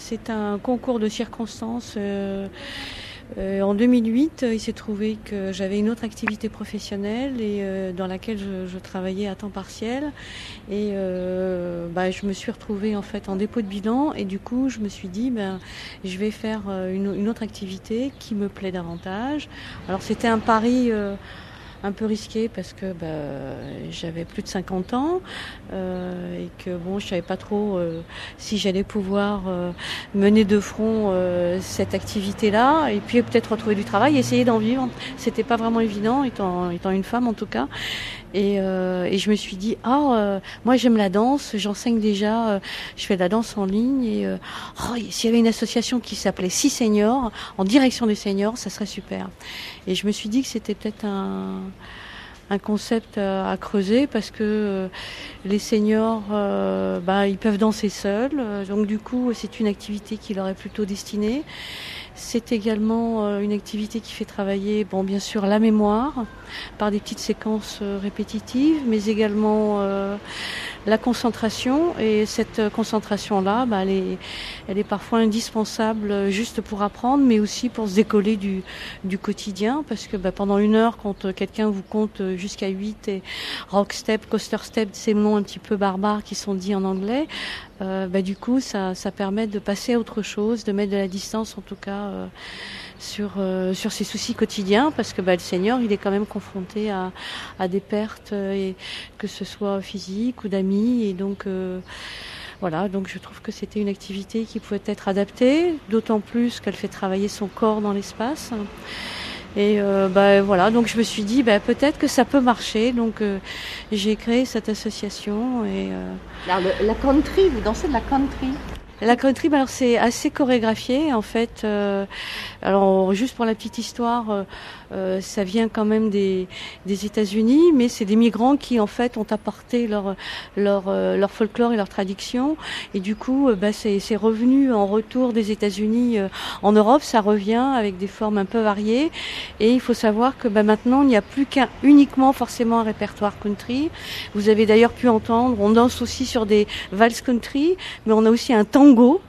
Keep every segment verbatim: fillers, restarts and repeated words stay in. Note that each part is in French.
C'est un concours de circonstances. Euh, euh, en deux mille huit, il s'est trouvé que j'avais une autre activité professionnelle et euh, dans laquelle je, je travaillais à temps partiel. Et euh, bah, je me suis retrouvée en fait en dépôt de bilan et du coup, je me suis dit, ben, je vais faire une, une autre activité qui me plaît davantage. Alors, c'était un pari. Euh, un peu risqué parce que bah, j'avais plus de cinquante ans euh, et que bon, je savais pas trop euh, si j'allais pouvoir euh, mener de front euh, cette activité-là et puis peut-être retrouver du travail, essayer d'en vivre. C'était pas vraiment évident, étant, étant une femme en tout cas. Et, euh, et je me suis dit, ah, euh, moi j'aime la danse, j'enseigne déjà, euh, je fais de la danse en ligne et euh, oh, s'il y avait une association qui s'appelait Six Seniors, en direction des seniors, ça serait super. Et je me suis dit que c'était peut-être un, un concept à, à creuser parce que euh, les seniors, euh, bah, ils peuvent danser seuls, donc du coup c'est une activité qui leur est plutôt destinée. C'est également euh, une activité qui fait travailler, bon, bien sûr, la mémoire par des petites séquences euh, répétitives, mais également euh, la concentration. Et cette concentration-là, bah, elle est, elle est parfois indispensable juste pour apprendre, mais aussi pour se décoller du, du quotidien, parce que bah, pendant une heure, quand quelqu'un vous compte jusqu'à huit et rock step, coaster step, ces noms un petit peu barbares qui sont dits en anglais, euh, bah, du coup, ça, ça permet de passer à autre chose, de mettre de la distance, en tout cas, euh, sur euh, sur ses soucis quotidiens, parce que bah, le senior, il est quand même confronté à, à des pertes, euh, et que ce soit physiques ou d'amis, et donc euh, voilà, donc je trouve que c'était une activité qui pouvait être adaptée, d'autant plus qu'elle fait travailler son corps dans l'espace. Et euh, bah, voilà, donc je me suis dit bah, peut-être que ça peut marcher, donc euh, j'ai créé cette association. Et, euh... alors le, la country, vous dansez de la country? La country, bah alors c'est assez chorégraphié en fait. Euh, alors juste pour la petite histoire, euh, euh, ça vient quand même des des États-Unis, mais c'est des migrants qui en fait ont apporté leur leur euh, leur folklore et leur tradition. Et du coup, euh, bah c'est c'est revenu en retour des États-Unis euh, en Europe. Ça revient avec des formes un peu variées. Et il faut savoir que bah maintenant il n'y a plus qu'un uniquement forcément un répertoire country. Vous avez d'ailleurs pu entendre, on danse aussi sur des valses country, mais on a aussi un tango.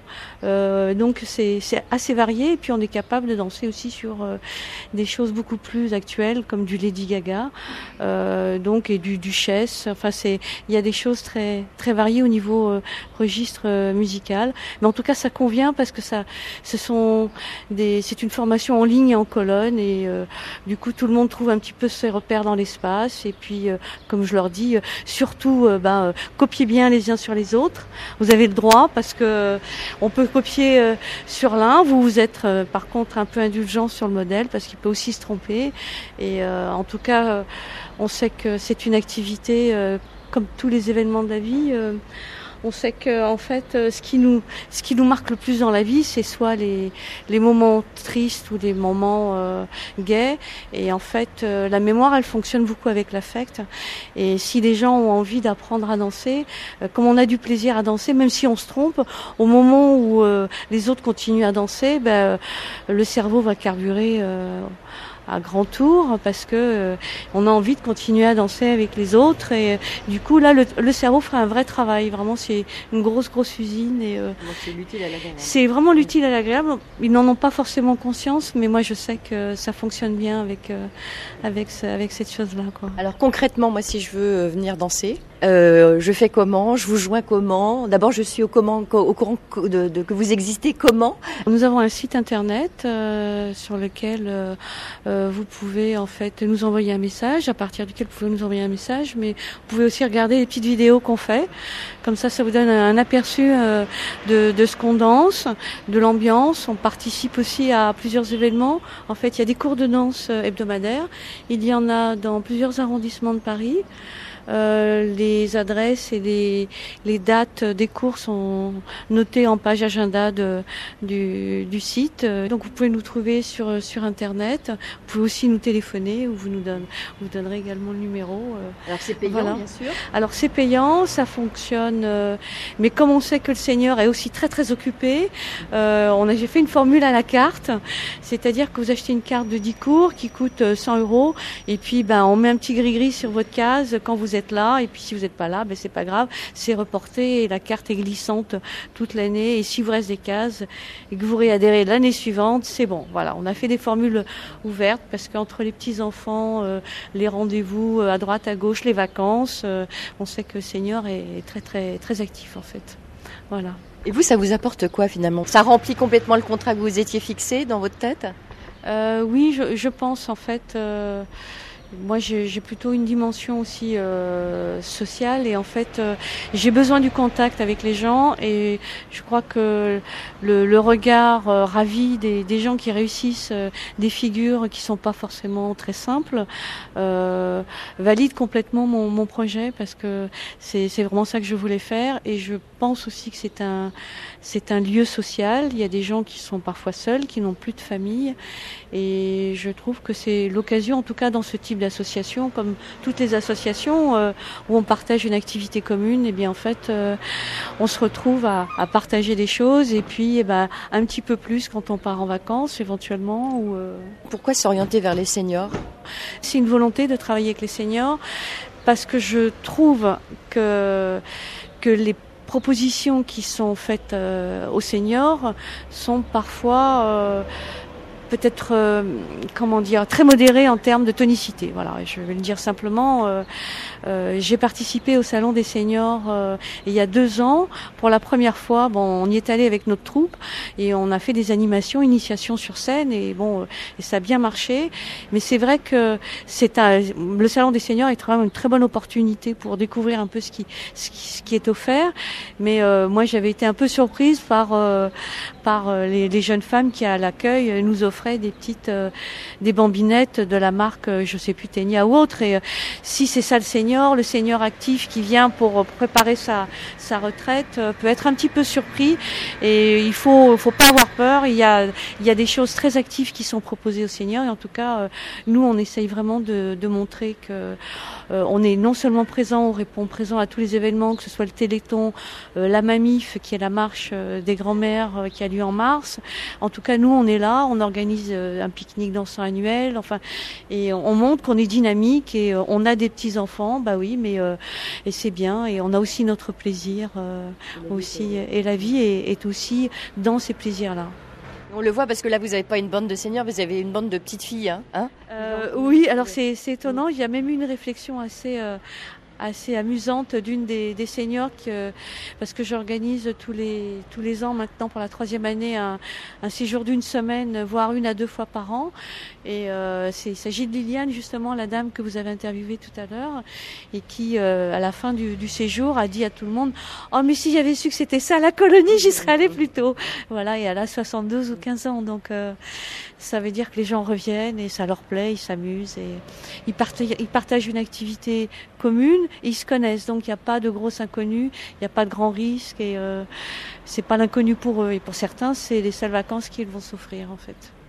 Euh, donc c'est, c'est assez varié et puis on est capable de danser aussi sur euh, des choses beaucoup plus actuelles comme du Lady Gaga, euh, donc et du Duchesse. Enfin c'est, il y a des choses très très variées au niveau euh, registre euh, musical. Mais en tout cas ça convient parce que ça, ce sont des, c'est une formation en ligne et en colonne et euh, du coup tout le monde trouve un petit peu ses repères dans l'espace et puis euh, comme je leur dis, euh, surtout euh, ben, euh, copiez bien les uns sur les autres. Vous avez le droit parce que euh, on peut copier euh, sur l'un, vous vous êtes euh, par contre un peu indulgent sur le modèle parce qu'il peut aussi se tromper et euh, en tout cas euh, on sait que c'est une activité euh, comme tous les événements de la vie, euh, on sait que en fait euh, ce qui nous ce qui nous marque le plus dans la vie c'est soit les les moments tristes ou les moments euh, gais et en fait euh, la mémoire elle fonctionne beaucoup avec l'affect et si les gens ont envie d'apprendre à danser euh, comme on a du plaisir à danser même si on se trompe au moment où euh, les autres continuent à danser ben euh, le cerveau va carburer euh, à grand tour parce que euh, on a envie de continuer à danser avec les autres et euh, du coup là le, le cerveau fera un vrai travail, vraiment c'est une grosse grosse usine et euh, donc c'est l'utile à l'agréable. C'est vraiment l'utile à l'agréable. Ils n'en ont pas forcément conscience mais moi je sais que ça fonctionne bien avec euh, avec avec cette chose-là quoi. Alors concrètement moi si je veux venir danser, euh, je fais comment? Je vous joins comment? D'abord je suis au, comment, au courant de, de, que vous existez comment? Nous avons un site internet euh, sur lequel euh, euh, vous pouvez en fait nous envoyer un message, à partir duquel vous pouvez nous envoyer un message, mais vous pouvez aussi regarder les petites vidéos qu'on fait. Comme ça, ça vous donne un aperçu euh, de, de ce qu'on danse, de l'ambiance. On participe aussi à plusieurs événements. En fait, il y a des cours de danse hebdomadaires. Il y en a dans plusieurs arrondissements de Paris. Euh, les adresses et les, les dates des cours sont notées en page agenda de, du, du site. Donc vous pouvez nous trouver sur, sur Internet. Vous pouvez aussi nous téléphoner ou vous nous donne, vous donnerez également le numéro. Alors c'est payant voilà. Bien sûr. Alors c'est payant, ça fonctionne. Euh, mais comme on sait que le senior est aussi très très occupé, euh, on a j'ai fait une formule à la carte. C'est-à-dire que vous achetez une carte de dix cours qui coûte cent euros et puis ben on met un petit gris-gris sur votre case quand vous vous êtes là, et puis si vous n'êtes pas là, ben c'est pas grave, c'est reporté et la carte est glissante toute l'année. Et si vous reste des cases et que vous réadhérez l'année suivante, c'est bon. Voilà, on a fait des formules ouvertes parce qu'entre les petits enfants, euh, les rendez-vous à droite, à gauche, les vacances, euh, on sait que Senior est très très très actif en fait. Voilà. Et vous, ça vous apporte quoi finalement? Ça remplit complètement le contrat que vous étiez fixé dans votre tête? euh, Oui, je, je pense en fait. Euh, Moi, j'ai, j'ai plutôt une dimension aussi euh, sociale et en fait, euh, j'ai besoin du contact avec les gens et je crois que le, le regard euh, ravi des, des gens qui réussissent, euh, des figures qui sont pas forcément très simples, euh, valide complètement mon, mon projet parce que c'est, c'est vraiment ça que je voulais faire et je pense aussi que c'est un, c'est un lieu social. Il y a des gens qui sont parfois seuls, qui n'ont plus de famille et je trouve que c'est l'occasion, en tout cas dans ce type d'association, comme toutes les associations euh, où on partage une activité commune, et bien en fait euh, on se retrouve à, à partager des choses et puis eh ben, un petit peu plus quand on part en vacances éventuellement. Ou, euh... Pourquoi s'orienter vers les seniors? C'est une volonté de travailler avec les seniors parce que je trouve que, que les propositions qui sont faites euh, aux seniors sont parfois euh, peut-être, euh, comment dire, très modéré en termes de tonicité. Voilà, je vais le dire simplement. Euh, euh, j'ai participé au Salon des seniors euh, il y a deux ans. Pour la première fois, bon, on y est allé avec notre troupe et on a fait des animations, initiation sur scène et bon, euh, et ça a bien marché. Mais c'est vrai que c'est un, le Salon des seniors est vraiment une très bonne opportunité pour découvrir un peu ce qui, ce qui, ce qui est offert. Mais euh, moi, j'avais été un peu surprise par euh, par euh, les, les jeunes femmes qui à l'accueil nous offraient des petites euh, des bambinettes de la marque euh, je sais plus Tenia ou autre et euh, si c'est ça le senior le senior actif qui vient pour euh, préparer sa sa retraite euh, peut être un petit peu surpris et il faut faut pas avoir peur. Il y a il y a des choses très actives qui sont proposées aux seniors et en tout cas euh, nous on essaye vraiment de de montrer que euh, on est non seulement présent, on répond présent à tous les événements, que ce soit le Téléthon, euh, la Mamif qui est la marche euh, des grands-mères euh, qui a lieu en mars. En tout cas nous on est là, on organise un pique-nique dansant annuel, enfin, et on montre qu'on est dynamique et on a des petits enfants, bah oui, mais euh, et c'est bien et on a aussi notre plaisir euh, aussi et la vie est, est aussi dans ces plaisirs-là. On le voit parce que là vous n'avez pas une bande de seniors, vous avez une bande de petites filles, hein, hein euh, Oui, alors c'est, c'est étonnant. Il y a même eu une réflexion assez euh, assez amusante d'une des, des seniors que, parce que j'organise tous les tous les ans maintenant pour la troisième année un, un séjour d'une semaine, voire une à deux fois par an. Et euh, c'est, il s'agit de Liliane, justement, la dame que vous avez interviewée tout à l'heure, et qui, euh, à la fin du, du séjour, a dit à tout le monde « Oh, mais si j'avais su que c'était ça, la colonie, j'y serais allée plus tôt !» Voilà, et elle a soixante-douze ou quinze ans, donc euh, ça veut dire que les gens reviennent et ça leur plaît, ils s'amusent et ils partagent, ils partagent une activité commune et ils se connaissent, donc il n'y a pas de grosses inconnues, il n'y a pas de grands risques et euh, c'est pas l'inconnu pour eux. Et pour certains, c'est les seules vacances qu'ils vont s'offrir en fait.